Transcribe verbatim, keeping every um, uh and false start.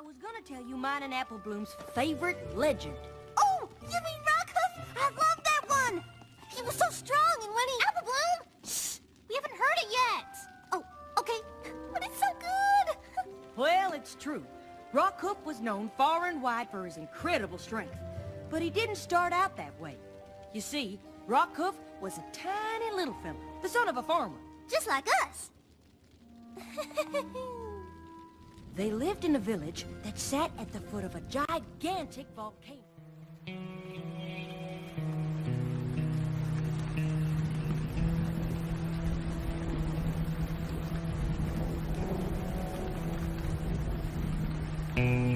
was gonna tell you mine and Apple Bloom's favorite legend. Oh, you mean Rockhoof? I love that one. He was so strong, and when he... Apple Bloom! Shh! We haven't heard it yet. Oh, okay. But it's so good. Well, it's true. Rockhoof was known far and wide for his incredible strength. But he didn't start out that way. You see, Rockhoof was a tiny little fella, the son of a farmer. Just like us. They lived in a village that sat at the foot of a gigantic volcano. Mm-hmm.